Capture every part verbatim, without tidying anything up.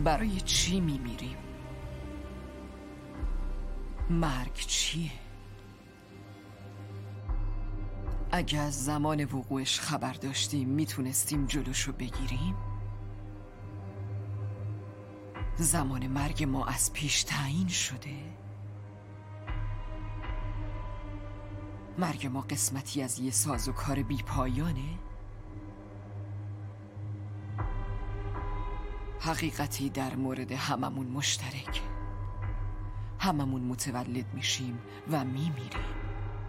برای چی میمیریم؟ مرگ چیه؟ اگه از زمان وقوعش خبر داشتیم میتونستیم جلوشو بگیریم؟ زمان مرگ ما از پیش تعیین شده؟ مرگ ما قسمتی از یه سازوکار بی پایانه؟ حقیقتی در مورد هممون مشترک، هممون متولد میشیم و میمیریم.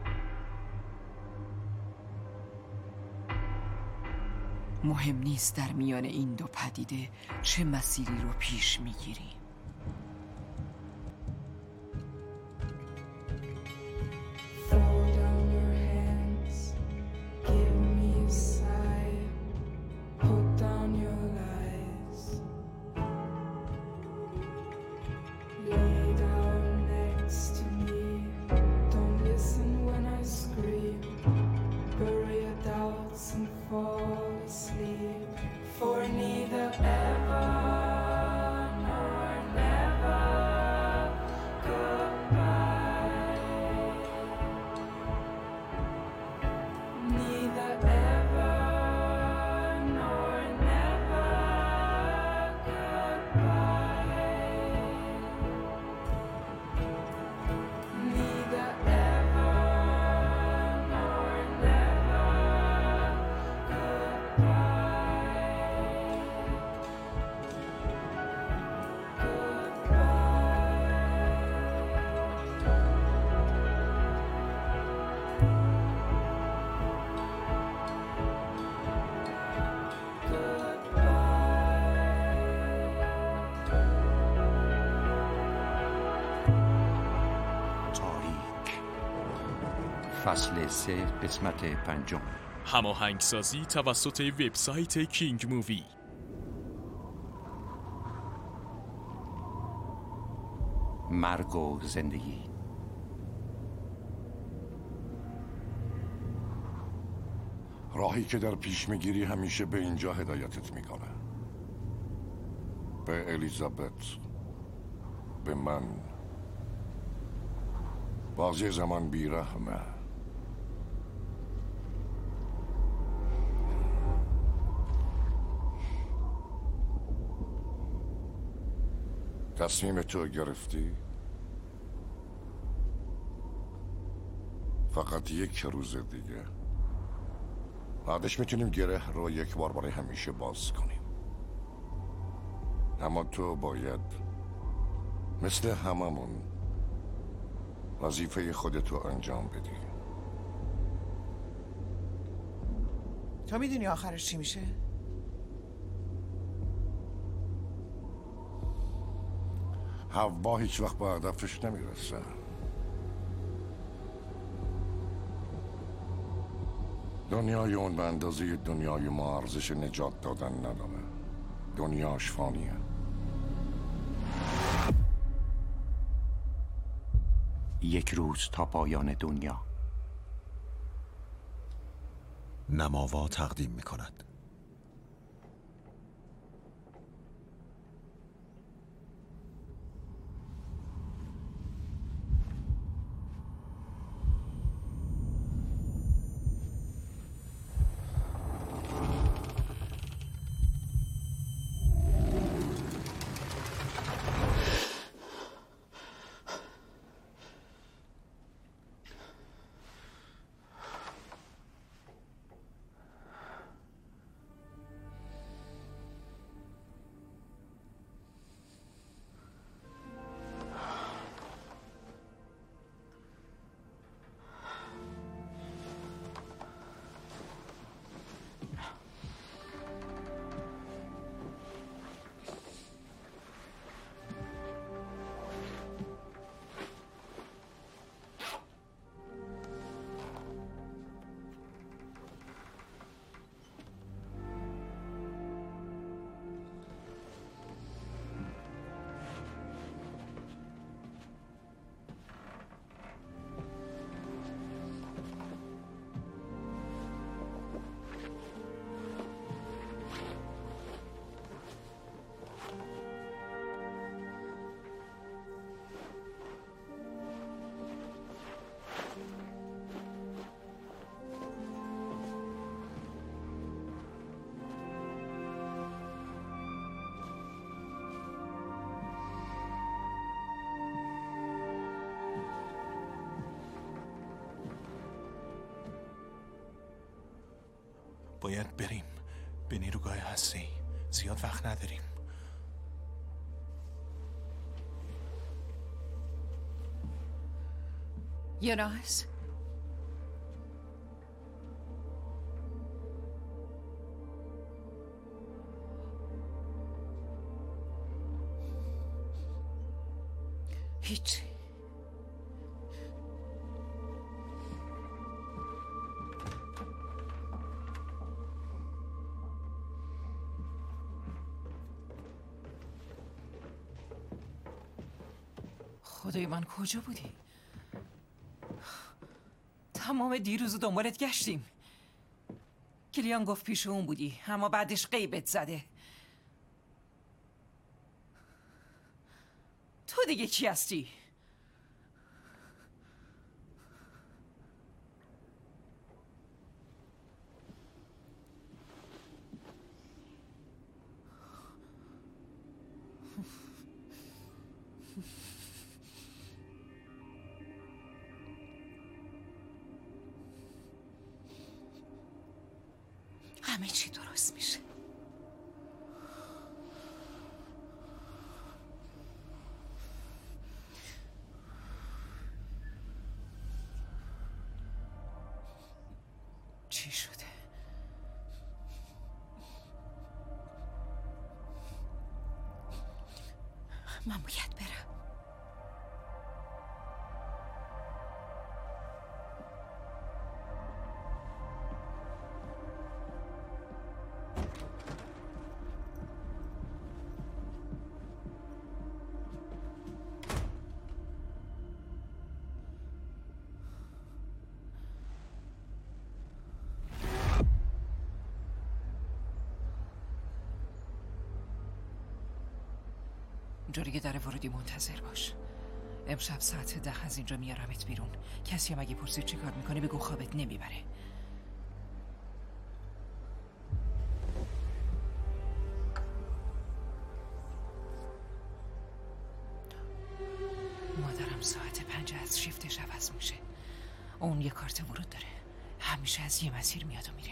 مهم نیست در میان این دو پدیده چه مسیری رو پیش میگیریم. فصل سه قسمت پنجم. هماهنگسازی توسط وبسایت کینگ مووی. مرگ و زندگی. راهی که در پیش میگیری همیشه به اینجا هدایتت میکنه. به الیزابت، به من. بازی زمان بیرحمه. تصمیم تو گرفتی؟ فقط یک روز دیگه، بعدش میتونیم گره رو یک بار برای همیشه باز کنیم. اما تو باید مثل هممون وظیفه خودتو انجام بدی. تو میدونی آخرش چی میشه؟ حوا هیچ وقت به هدفش نمیرسه. دنیای اون به اندازه دنیای ما ارزش نجات دادن نداره. دنیاش فانیه. یک روز تا پایان دنیا. نماوا تقدیم می کند. باید بریم به نیروگاه هستی. زیاد وقت نداریم. یوناس، هیچ. خدای من کجا بودی؟ تمام دیروز دنبالت گشتیم. کلیان گفت پیش اون بودی، اما بعدش غیبت زده. تو دیگه کی هستی؟ همه چی درست میشه. چی شده؟ من باید برم. اونجوری که در ورودی منتظر باش. امشب ساعت ده از اینجا میارمت بیرون. کسی هم اگه پرسید چی کار میکنه بگو خوابت نمیبره. مادرم ساعت پنج از شیفتش عوض میشه. اون یه کارت ورود داره. همیشه از یه مسیر میاد و میره.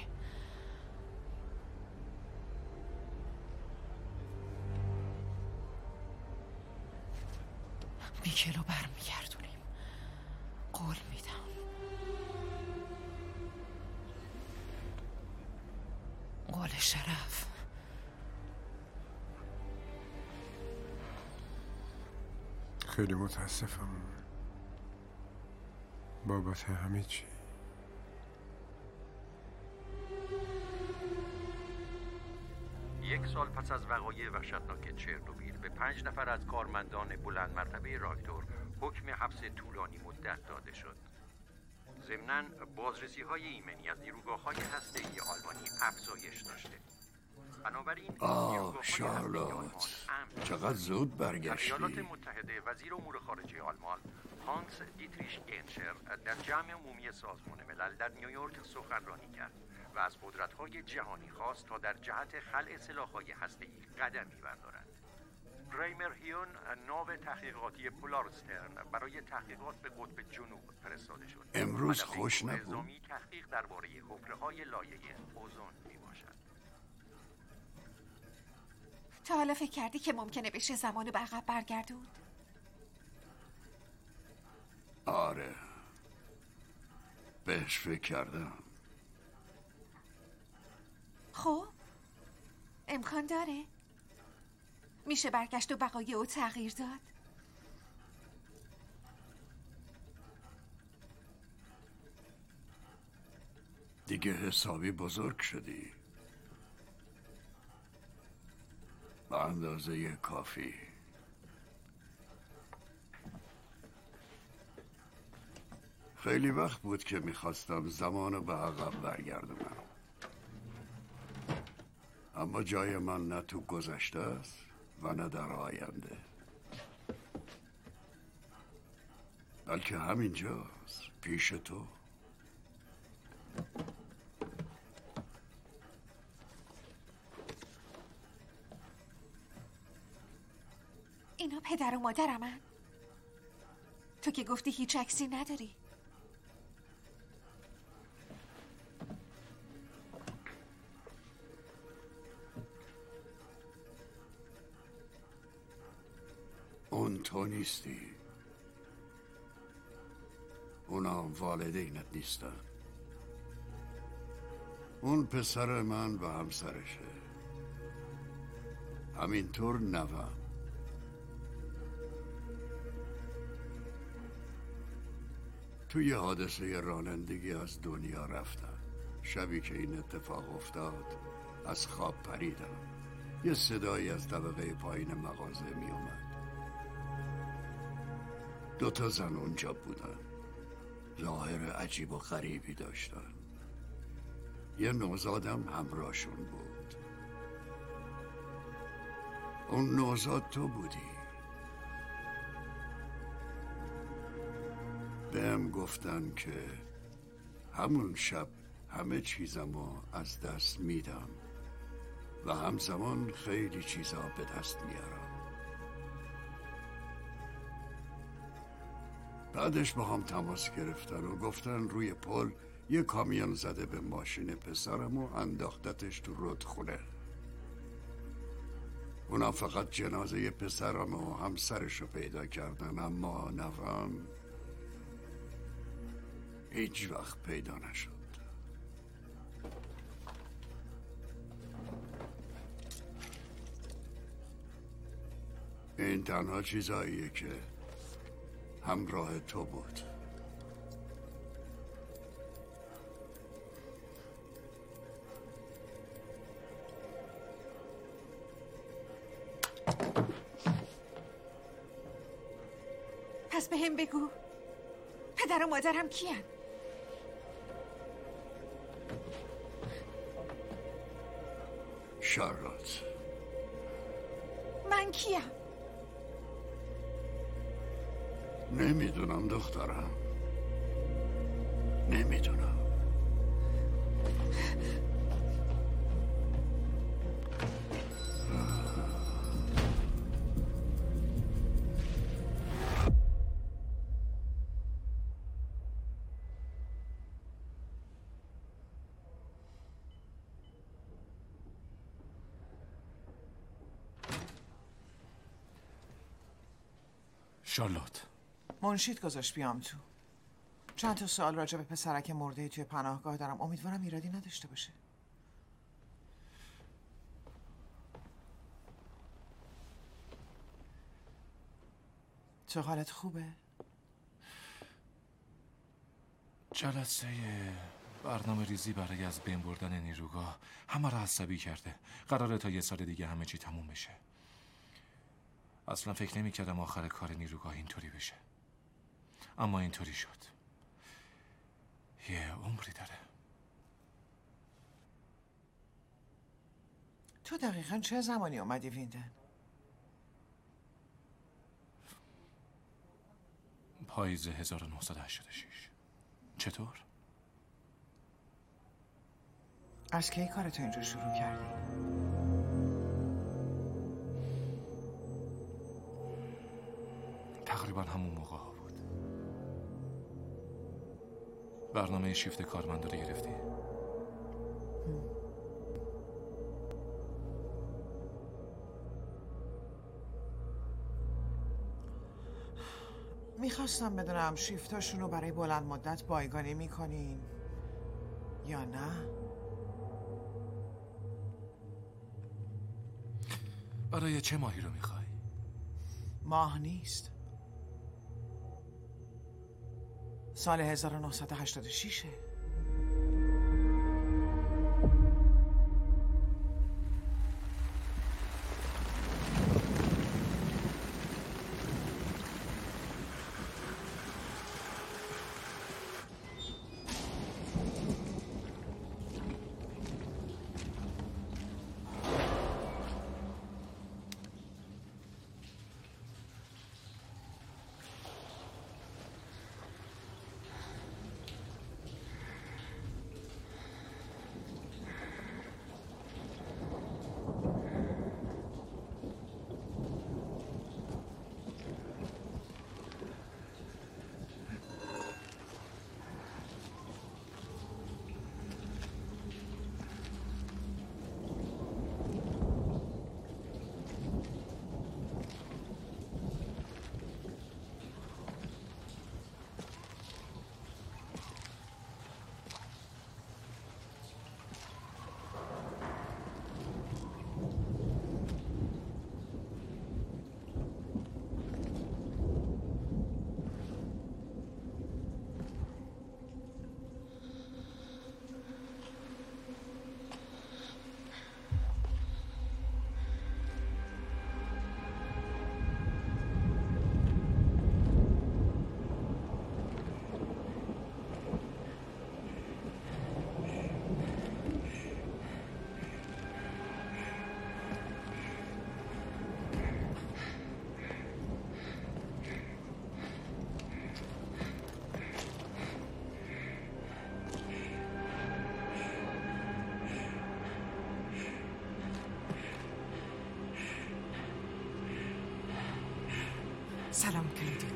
میکلو برمیگردونیم. قول میدم. قول شرف. خیلی متاسفم بابت همه چی. یک سال پس از وقایع وحشتناک چرنوبیل به پنج نفر از کارمندان بلند مرتبه راکتور حکم حبس طولانی مدت داده شد. ضمناً بازرسی های ایمنی از نیروگاه های هسته‌ای آلمانی افزایش داشته. بنابراین آه شارلوت، چقدر زود برگشتی. ایالات متحده وزیر امور خارجه آلمان هانس دیتریش گنشر در جمع عمومی سازمان ملل در نیویورک سخنرانی کرد و از قدرت‌های جهانی خواست تا در جهت خلع سلاح‌های هسته‌ای قدمی بردارند. ریمر هیون، ناو تحقیقاتی پولارسترن، برای تحقیقات به قطب جنوب فرستاده شد. امروز خوش نبود. نظامی تحقیق درباره حفره‌های لایه اوزون میباشد. تا حالا فکر کردی که ممکنه بشه زمانو به عقب برگردوند؟ آره، بهش فکر کردم. خب امکان داره؟ میشه برگشت و بقایع او تغییر داد؟ دیگه حسابی بزرگ شدی، به اندازه کافی. خیلی وقت بود که میخواستم زمانو به عقب برگردونم، اما جای من نه تو گذشته است و نه در آینده، بلکه همینجاست، پیش تو. اینا پدر و مادرمن. تو که گفتی هیچ عکسی نداری. نیستی. اونا والدینت نیستن. اون پسر من و همسرشه، همینطور نوام. توی حادثه رانندگی از دنیا رفتن. شبی که این اتفاق افتاد از خواب پریدم. یه صدایی از طبقه پایین مغازه می اومد. دو تا زن اونجا بودن، ظاهر عجیب و غریبی داشتن. یه نوزادم همراهشون بود. اون نوزاد تو بودی. بهم گفتن که همون شب همه چیزمو از دست میدم و همزمان خیلی چیزا به دست میارم. بعدش با هم تماس گرفتن و گفتن روی پل یه کامیون زده به ماشین پسرم و انداختتش تو رودخونه. اونا فقط جنازه پسرم و همسرش رو پیدا کردن، اما نوام هیچ وقت پیدا نشد. این تنها چیزاییه که همراه تو بود. پس به هم بگو پدر و مادرم کیان؟ شارلوت. من کیم؟ نمیدونم دخترم، نمیدونم. شارلوت، منشید گذاشت بیام تو. چند تا سوال راجع به پسرک مرده توی پناهگاه دارم. امیدوارم ایرادی نداشته باشه. تو حالت خوبه؟ جلسه برنامه ریزی برای از بین بردن نیروگاه همه را عصبی کرده. قراره تا یه سال دیگه همه چی تموم بشه. اصلا فکر نمی کردم آخر کار نیروگاه اینطوری بشه، اما اینطوری شد. یه عمری داره. تو دقیقاً چه زمانی اومدی ویندن؟ پاییز هزار و نهصد و هشتاد و شش. چطور؟ از کی کارتو اینجا شروع کردی؟ تقریبا همون موقع ها بود. برنامه شیفت کارمندا رو گرفتی؟ میخواستم بدونم شیفتاشون رو برای بلند مدت بایگانی میکنین یا نه؟ برای چه ماهی رو میخوای؟ ماه نیست، سال هزار و نهصد و هشتاد و شش. سلام کلیدی.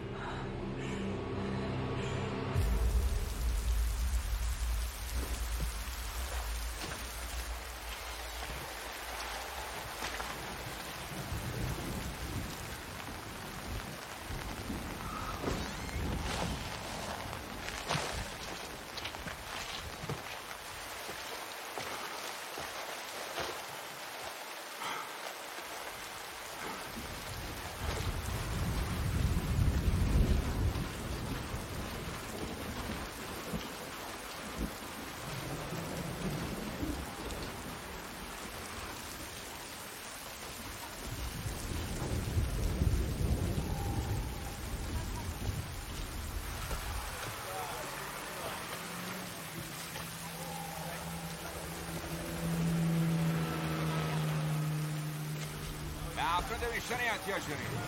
افراد بیشتری احتیاج داریم.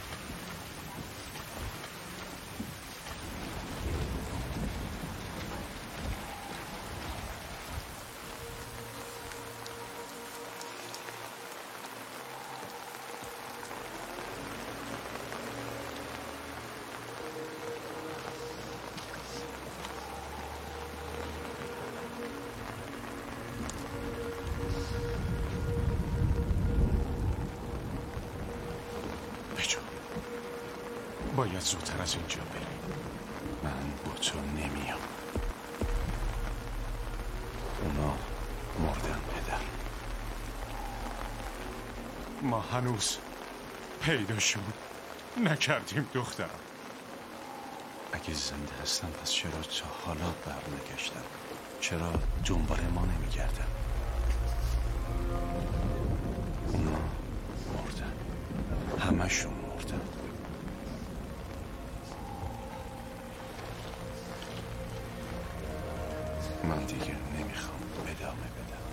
باید زودتر از اینجا بریم. من با تو نمیام. اونا مردن پدر. ما هنوز پیداشون نکردیم دخترم. اگه زنده هستم پس چرا تا حالا برنگشتم؟ چرا دنبال ما نمیگردم؟ اونا مردن. همشون مردن. من دیگه نمیخوام ادامه بدم.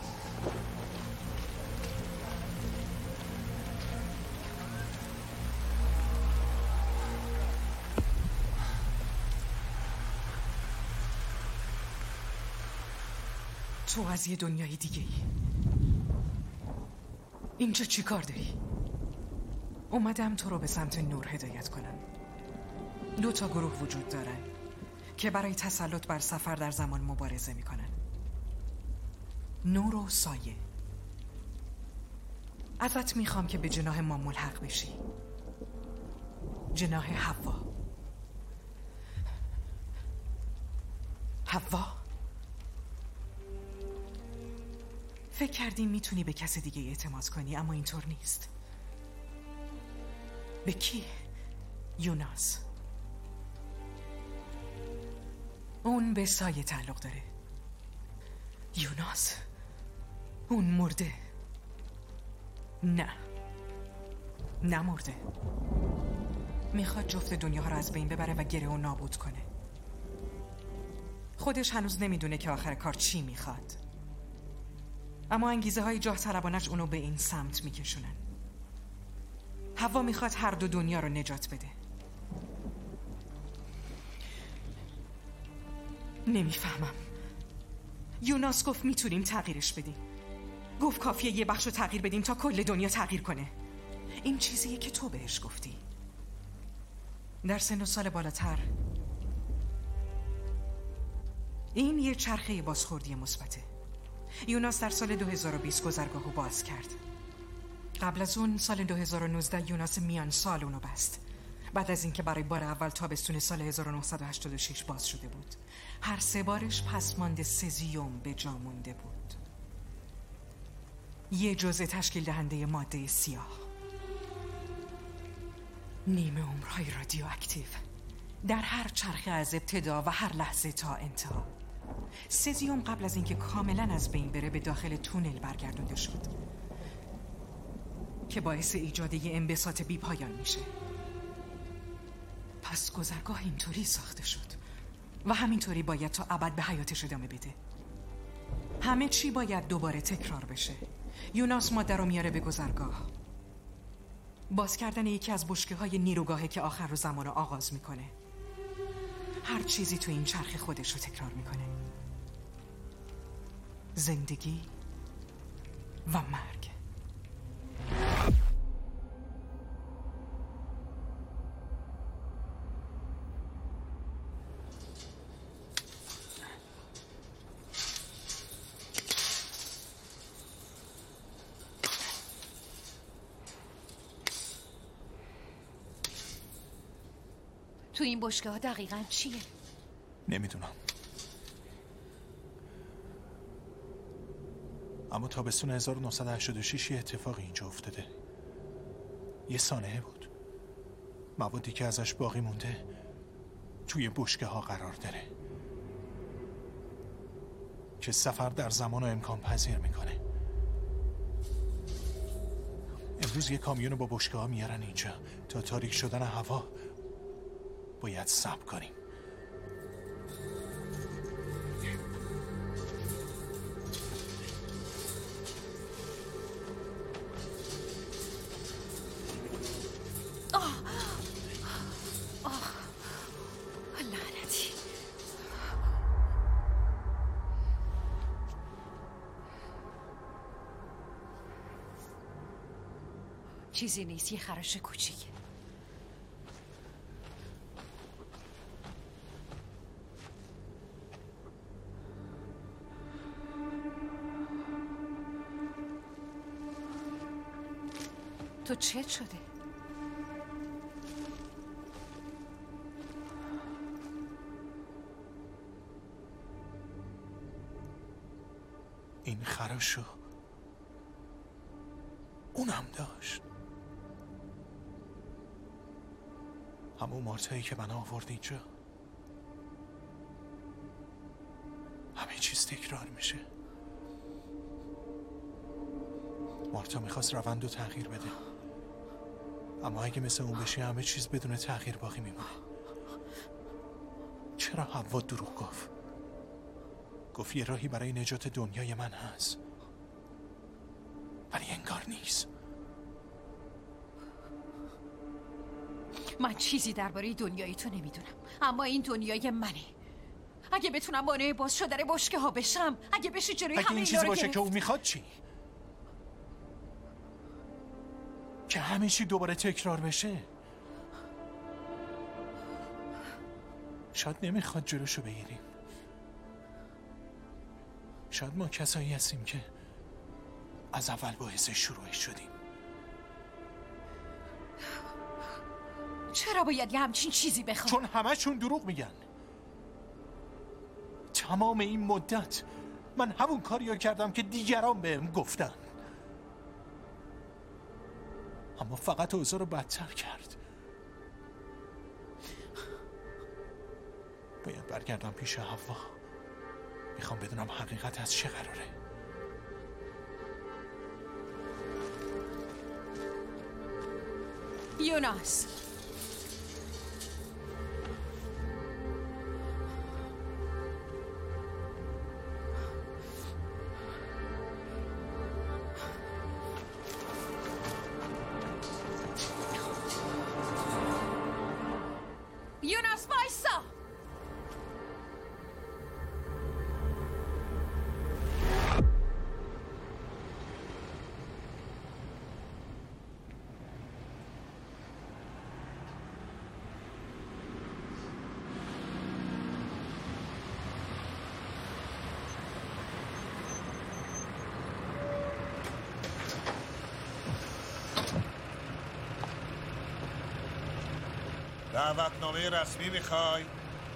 تو از یه دنیای دیگه ای. اینجا چی کار داری؟ اومدم تو رو به سمت نور هدایت کنم. دو تا گروه وجود دارن که برای تسلط بر سفر در زمان مبارزه میکنن. نور و سایه. ازت میخوام که به جناح ما ملحق بشی. جناح حوا. حوا؟ فکر کردی میتونی به کس دیگه اعتماد کنی، اما اینطور نیست. به کی؟ یوناس. اون به سایه تعلق داره. یوناس اون مرده. نه نمرده. میخواد جفت دنیاها رو از بین ببره و گره و نابود کنه. خودش هنوز نمیدونه که آخر کار چی میخواد، اما انگیزه های جاه طلبانش اونو به این سمت میکشونن. حوا میخواد هر دو دنیا رو نجات بده. نمیفهمم. یوناس گفت میتونیم تغییرش بدیم. گفت کافیه یه بخش رو تغییر بدیم تا کل دنیا تغییر کنه. این چیزیه که تو بهش گفتی. در سن و سال بالاتر این یه چرخه بازخوردی مثبته. یوناس در سال دو هزار و بیست گذرگاهو باز کرد. قبل از اون سال دو هزار و نوزده یوناس میان سال اونو بست. بعد از اینکه برای بار اول تابستون سال هزار و نهصد و هشتاد و شش باز شده بود. هر سه بارش پسماند سزیوم به جا مونده بود. یه جزء تشکیل دهنده ماده سیاه. نیمه عمرهای رادیواکتیو در هر چرخه از ابتدا و هر لحظه تا انتها. سزیوم قبل از اینکه کاملا از بین بره به داخل تونل برگردونده شد که باعث ایجاد یه انبساط بی پایان میشه. پس گذرگاه اینطوری ساخته شد و همینطوری باید تا ابد به حیاتش ادامه بده. همه چی باید دوباره تکرار بشه. یوناس ماده رو میاره به گذرگاه. باز کردن یکی از بشکه های نیروگاهه که آخر رو زمان رو آغاز میکنه. هر چیزی تو این چرخ خودش رو تکرار میکنه. زندگی و مرگ. تو این بشکه‌ها دقیقاً چیه؟ نمیدونم، اما تابستون هزار و نهصد و هشتاد و شش یه اتفاقی اینجا افتاده. یه سانحه بود. موادی که ازش باقی مونده توی بشکه ها قرار داره که سفر در زمان و امکان پذیر میکنه. امروز یه کامیون با بشکه ها میارن اینجا. تا تاریک شدن هوا باید صبر کنیم. چیزی نیست، یه خراش کوچیکه. تو چت شده؟ این خراشو اونم داشت. همون مارتایی که من آورد اینجا. همه چیز تکرار میشه. مارتا میخواست روند رو تغییر بده، اما اگه مثل اون بشه همه چیز بدون تغییر باقی میمونه. چرا حوا دروغ گفت؟ گفت یه راهی برای نجات دنیای من هست، ولی انگار نیست. من چیزی درباره دنیای تو نمیدونم، اما این دنیای منه. اگه بتونم مانع باز شدن بشکه ها بشم، اگه بشه جلوی همه این چیزی باشه که اون میخواد، چی؟ که همه چی دوباره تکرار بشه؟ شاید نمیخواد جلوشو بگیریم. شاید ما کسایی هستیم که از اول باعث شروعش شدیم. چرا باید یه همچین چیزی بخوام؟ چون همه‌شون دروغ میگن. تمام این مدت من همون کاریو کردم که دیگران بهم گفتن، اما فقط اوضاع رو بدتر کرد. باید برگردم پیش حوا. میخوام بدونم حقیقت از چه قراره. یوناس، یوناس وایسا. دعوتنامه رسمی میخوای؟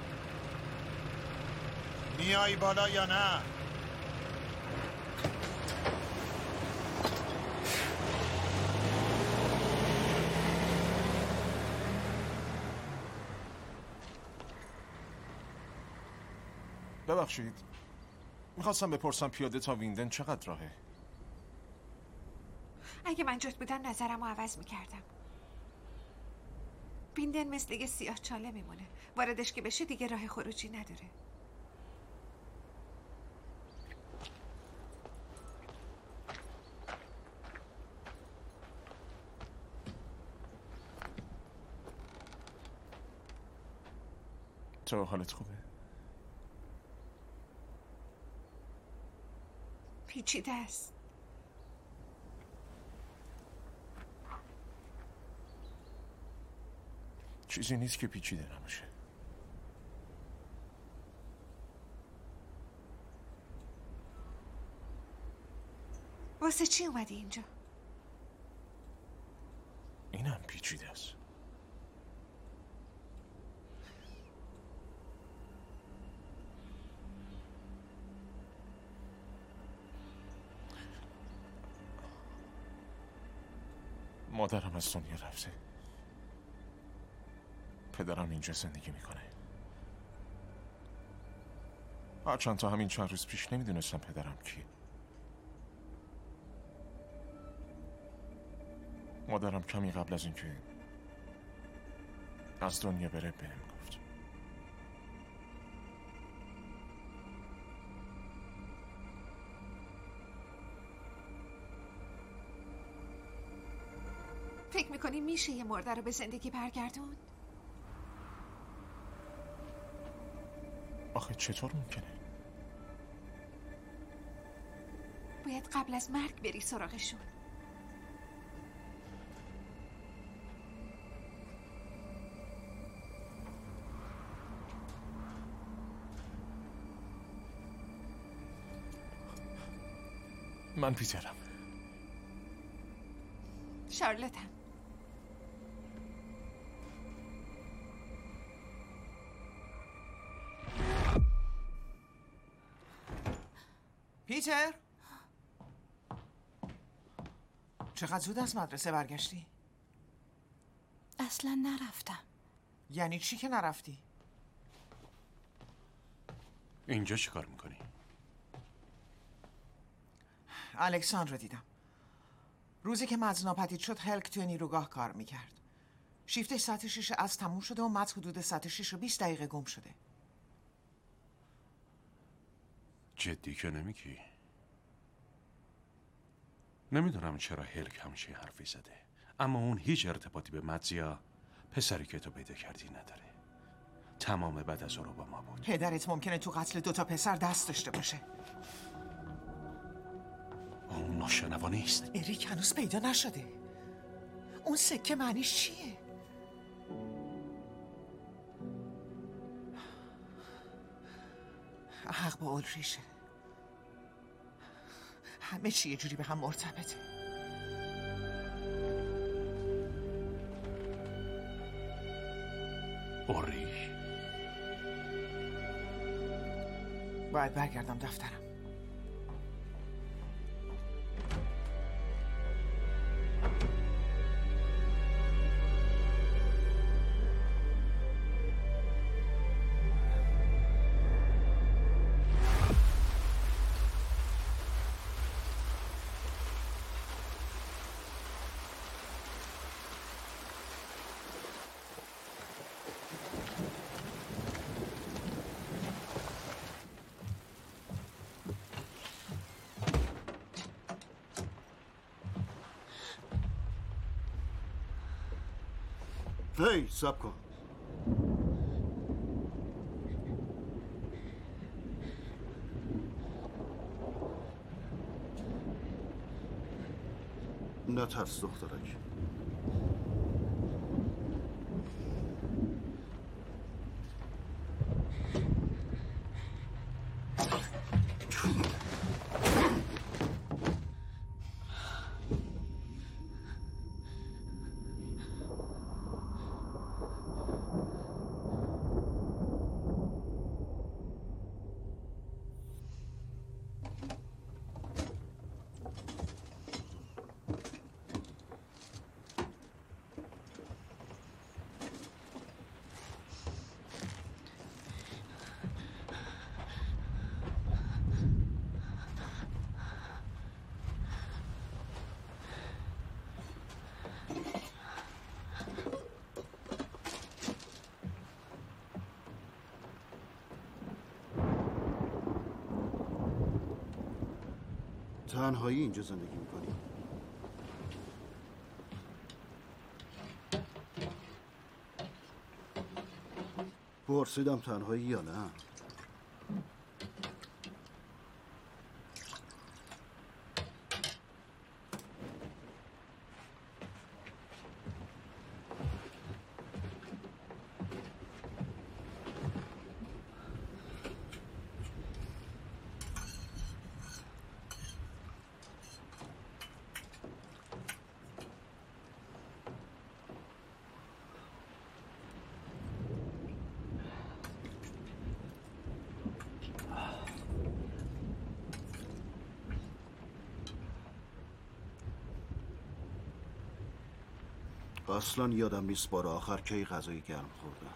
میای بالا یا نه؟ ببخشید، میخواستم بپرسم پیاده تا ویندن چقدر راهه؟ اگه من جات بودم نظرم رو عوض میکردم. ویندن مثل یه سیاه چاله میمونه. واردش که بشه دیگه راه خروجی نداره. تو حالت خوبه؟ پیچیده است. چیزی نیست که پیچیده نباشه. واسه چی اومدی اینجا؟ اینم پیچیده است. مادرم از دنیا رفته. پدرم اینجا زندگی میکنه. هرچند تا همین چند روز پیش نمیدونستم پدرم کیه. مادرم کمی قبل از اینکه از دنیا بره بهم گفت. فکر میکنی میشه یه مرده رو به زندگی برگردون؟ آخه چطور ممکنه؟ باید قبل از مرگ بری سراغشون. من پیترم. شارلتم. پیتر؟ چقدر زود از مدرسه برگشتی؟ اصلا نرفتم. یعنی چی که نرفتی؟ اینجا چی کار میکنی؟ الکساندر رو دیدم. روزی که مدز ناپدید شد هلک توی نیروگاه کار میکرد. شیفتش ساعت شیش از تموم شده و مدز حدود ساعت شیش و بیست دقیقه گم شده. جدی که نمیگی؟ نمیدونم چرا هلک همچین حرفی زده، اما اون هیچ ارتباطی به مدز یا پسری که تو پیدا کردی نداره. تمام بعد از رو با ما بود. پدرت ممکنه تو قتل دوتا پسر دست داشته باشه. اون ناشنوا نیست. اریک هنوز پیدا نشده. اون سکه معنیش چیه؟ حق با اولریشه. همه چی یه جوری به هم مرتبطه. اولریش؟ باید برگردم دفترم. هی سب کن. نترس دخترک. تنهایی اینجا زندگی میکنی؟ پرسیدم تنهایی یا نه؟ اصلا یادم نیست بار آخر کی غذای گرم خوردم.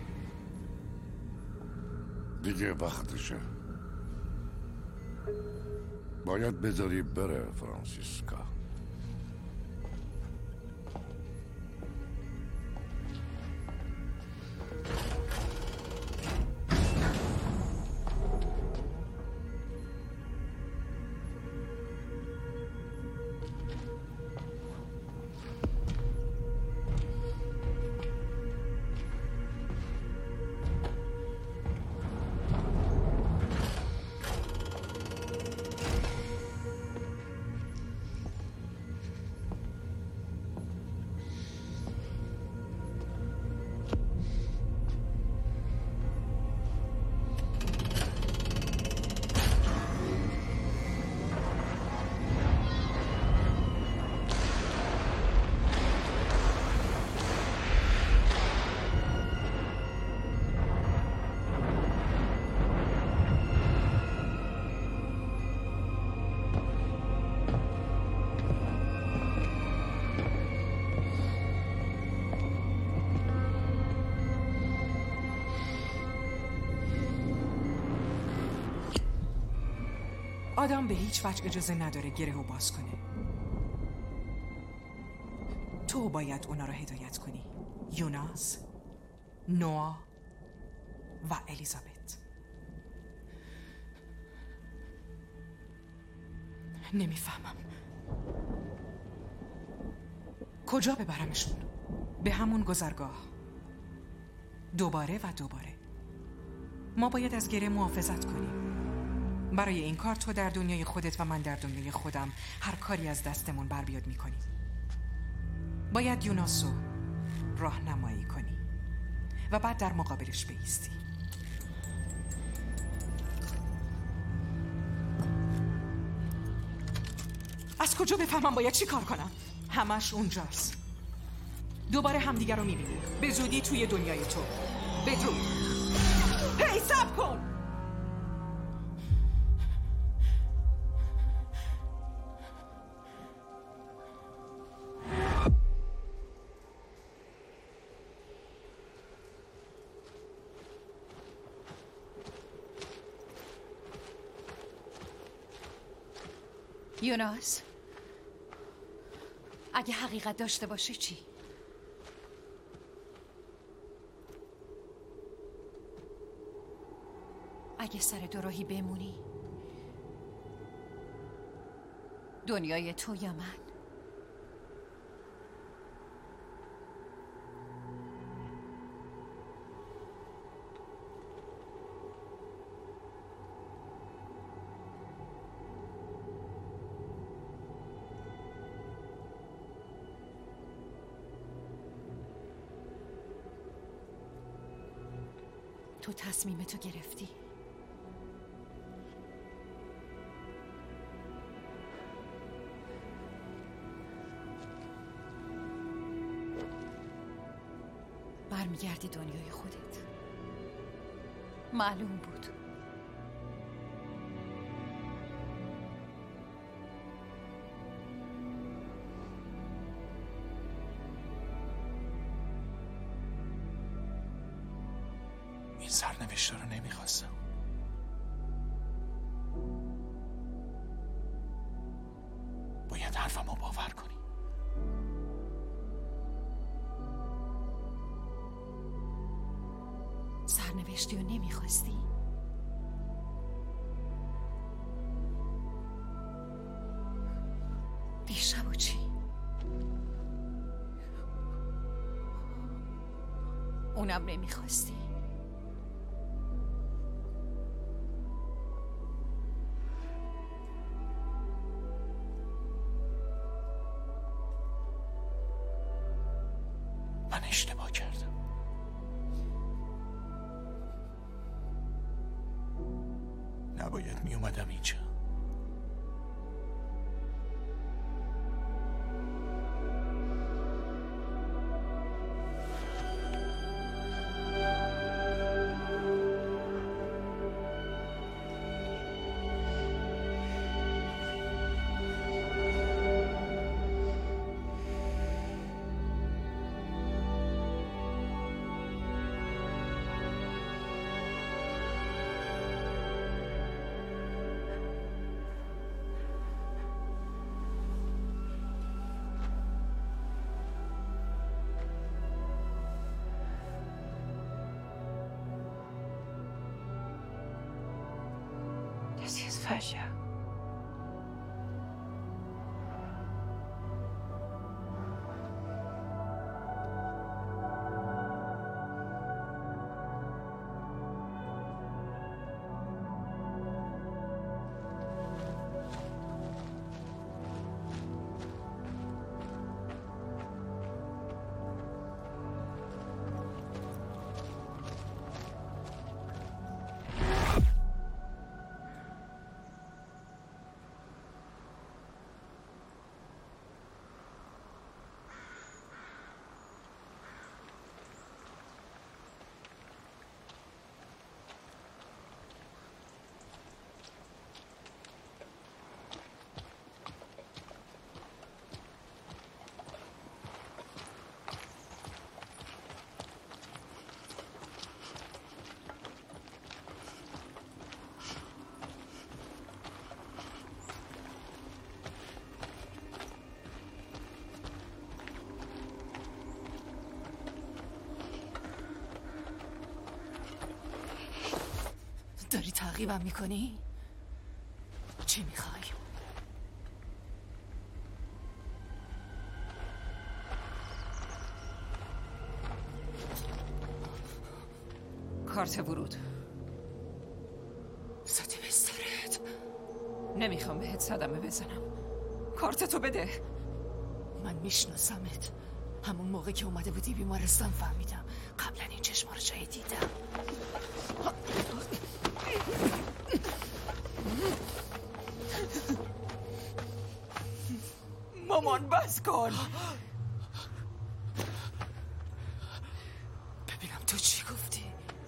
دیگه وقتشه. باید بذاری بره فرانسیسکا. آدم به هیچ وجه اجازه نداره گره رو باز کنه. تو باید اونا رو هدایت کنی. یوناس، نوآ و الیزابت. نمیفهمم کجا ببرمشون؟ به همون گذرگاه، دوباره و دوباره. ما باید از گره محافظت کنیم. برای این کار تو در دنیای خودت و من در دنیای خودم هر کاری از دستمون بر بیاد میکنیم. باید یوناسو راهنمایی کنی و بعد در مقابلش بایستی. از کجا بفهمم باید چی کار کنم؟ همش اونجاست. دوباره همدیگر رو میبینی. به زودی توی دنیای تو. بدرود. هی صبر کن. یوناس، اگه حقیقت داشته باشه چی؟ اگه سر دوراهی بمونی، دنیای تو یا من؟ تو تصمیمتو گرفتی. برمیگردی دنیای خودت. معلوم بود. این سرنوشت رو نمیخواستم. باید حرفمو باور کنی. سرنوشتی رو نمیخواستی؟ دیشب و چی؟ اونم نمیخواستی؟ من اشتباه کردم. نباید می اومدم اینجا. نشه. داری تعقیبم میکنی؟ چی میخوای؟ کارت ورود. زدی به سرت. نمیخوام بهت صدمه بزنم. کارتتو بده. من میشناسمت. همون موقع که اومده بودی بیمارستان فهمیدم. قبلا این چشما رو جایی دیدم. مامان بس کن. ببینم تو چی گفتی.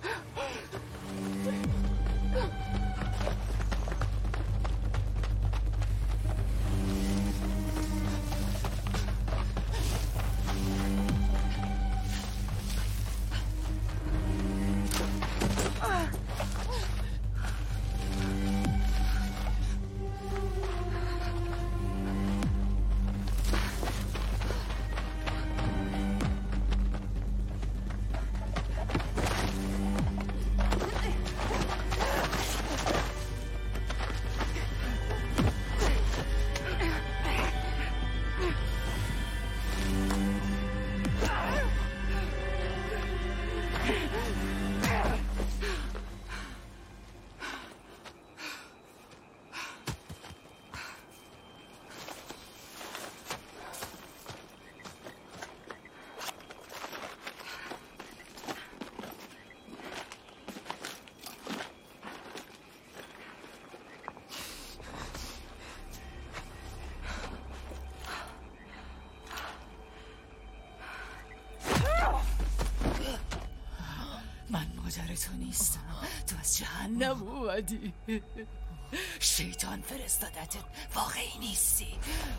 من مادر تو نیستم. تو از جهنم اومدی. شیطان فرستادتت. واقعی نیستی.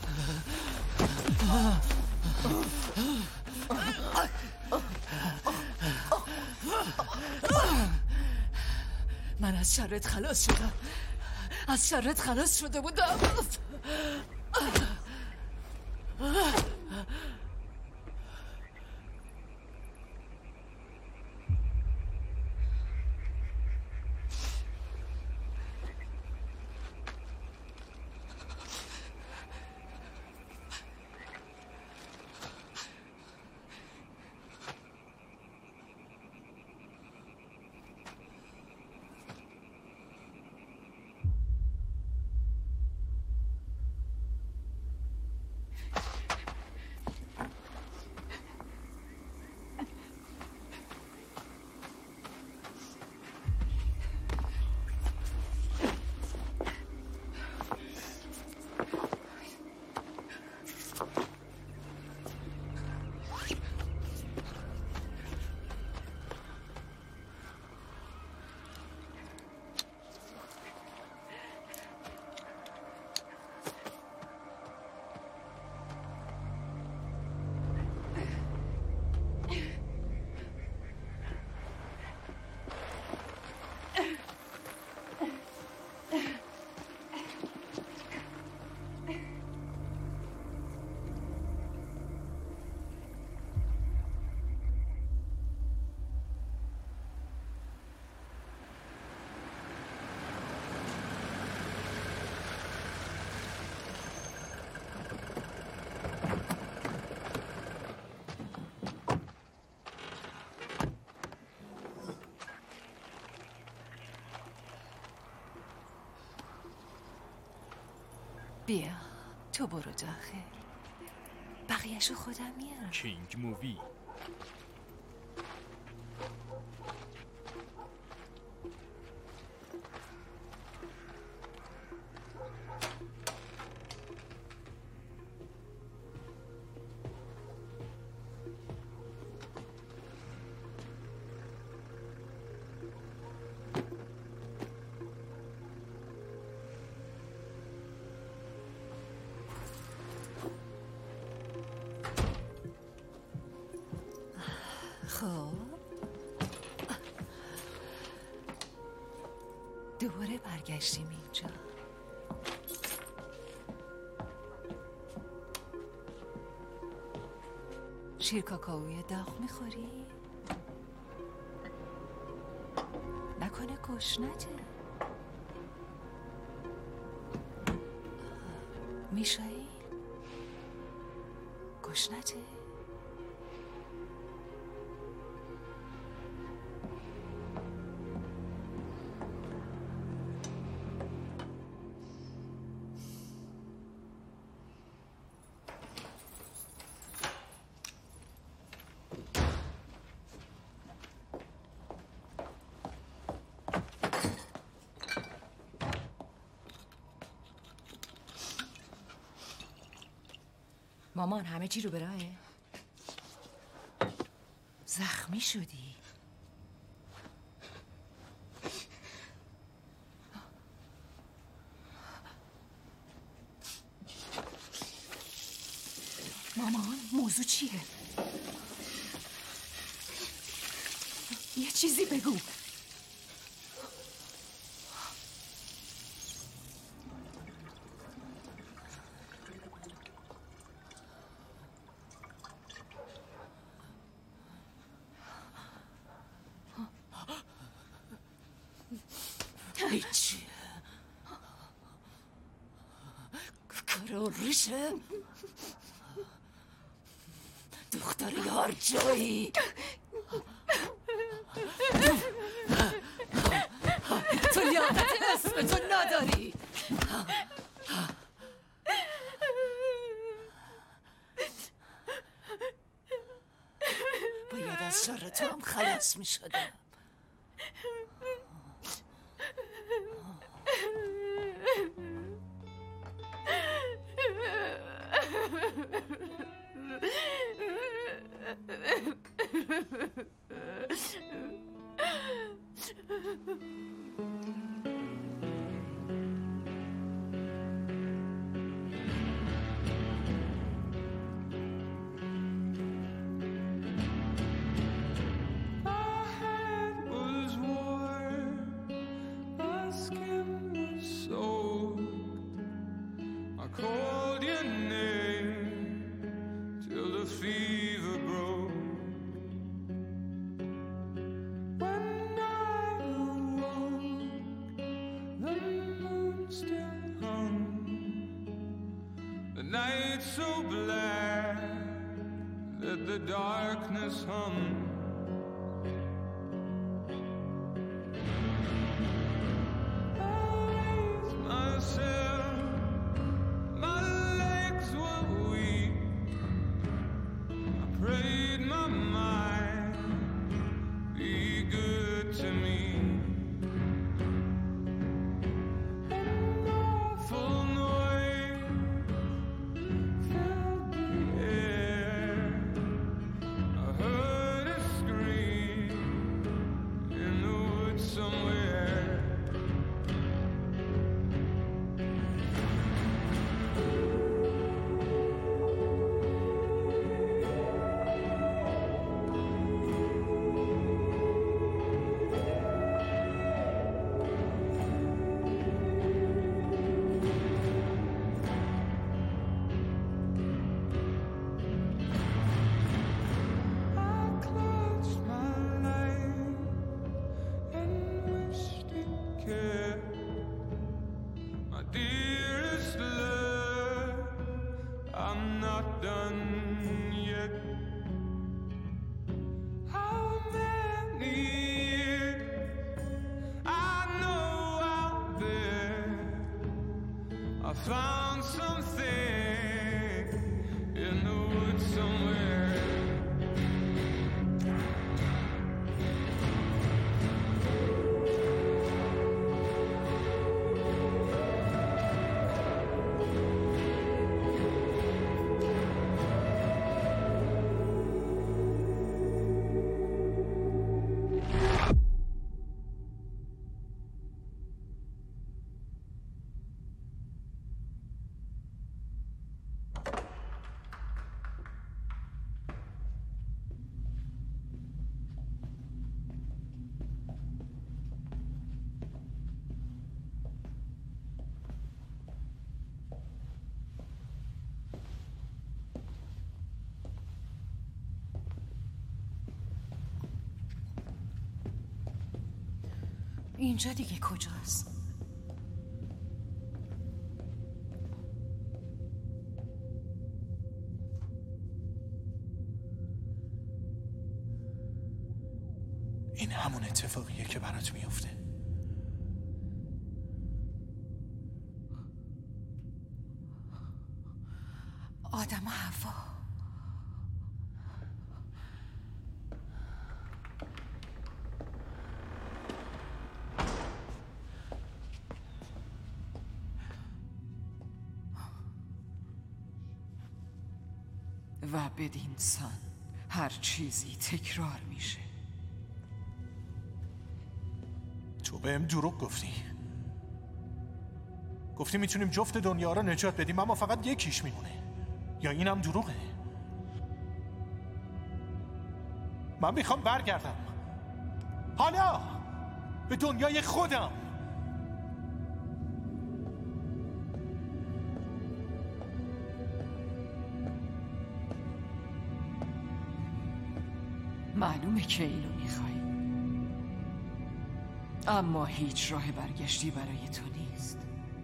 من از شرت خلاص شدم. از شرت خلاص شده بودم. بیا تو برو داخل، بقیهشو خودم میارم. کینگ مووی. خب دوباره برگشتیم اینجا. شیر کاکائوی داغ میخوری؟ نکنه گشنته؟ میشایی؟ گشنته؟ مامان همه چی رو به راهه؟ زخمی شدی؟ مامان موضوع چیه؟ یه چیزی بگو. هیچی کارو ریشه دختر یار جایی تو لیاقت اسم تو نداری. باید از شر تو هم خلاص می شدم. So black that the darkness hung. I raised myself, my legs were weak. I prayed my mind be good to me. An awful I heard a اینجا دیگه کجاست؟ این همون اتفاقیه که برات میفته. آدم و حوا و بدین سان هر چیزی تکرار میشه. تو بهم دروغ گفتی. گفتی میتونیم جفت دنیا رو نجات بدیم اما فقط یکیش میمونه. یا اینم دروغه؟ من میخوام برگردم حالا به دنیای خودم. معلومه که اینو میخوای، اما هیچ راه برگشتی برای تو نیست.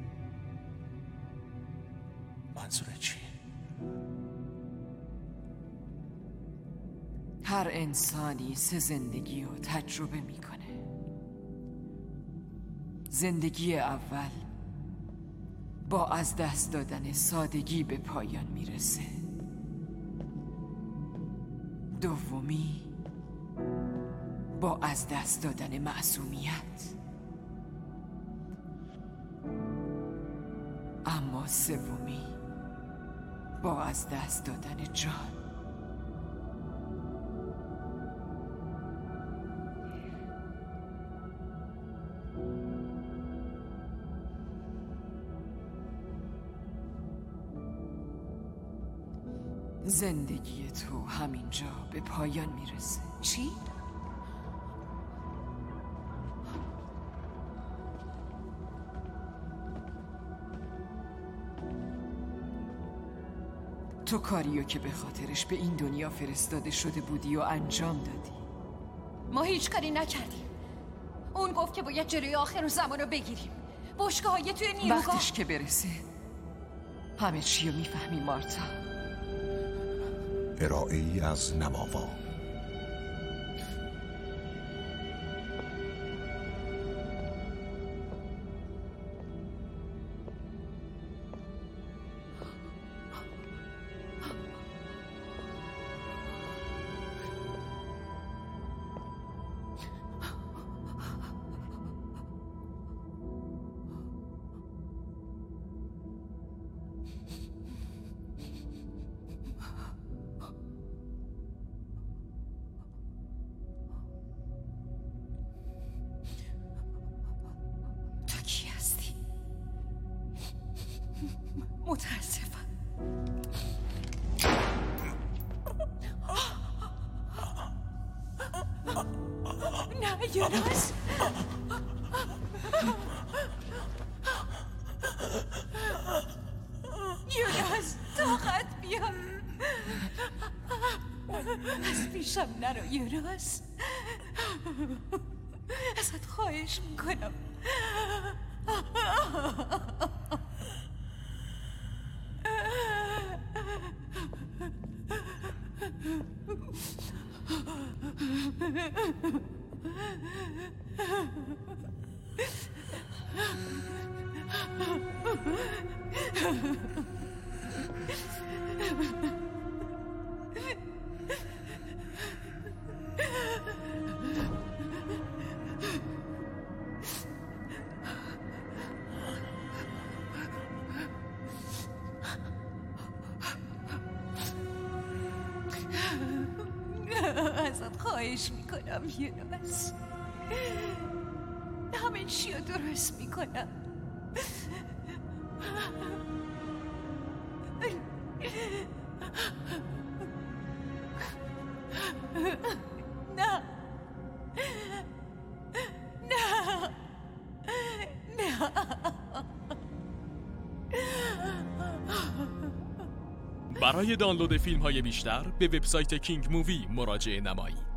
منظورت چیه؟ هر انسانی سه زندگی رو تجربه میکنه. زندگی اول با از دست دادن سادگی به پایان میرسه. دومی با از دست دادن معصومیت. اما سومی با از دست دادن جان. زندگی تو همینجا به پایان میرسه. چی؟ تو کاریو که به خاطرش به این دنیا فرستاده شده بودی و انجام دادی. ما هیچ کاری نکردیم. اون گفت که باید جلوی آخر زمان رو بگیریم. بشگاه های توی نیروگاه. وقتش که برسه همه چی رو میفهمی مارتا. ارائه ای از نماوا. متاسفم. نه یونس. یونس طاقت بیار. از پیشم نرو یونس. ازت خواهش میکنم. ازت خواهش میکنم یونس. همه چی رو درست میکنم. نه نه نه. برای دانلود فیلم های بیشتر به وبسایت کینگ مووی مراجعه نمایید.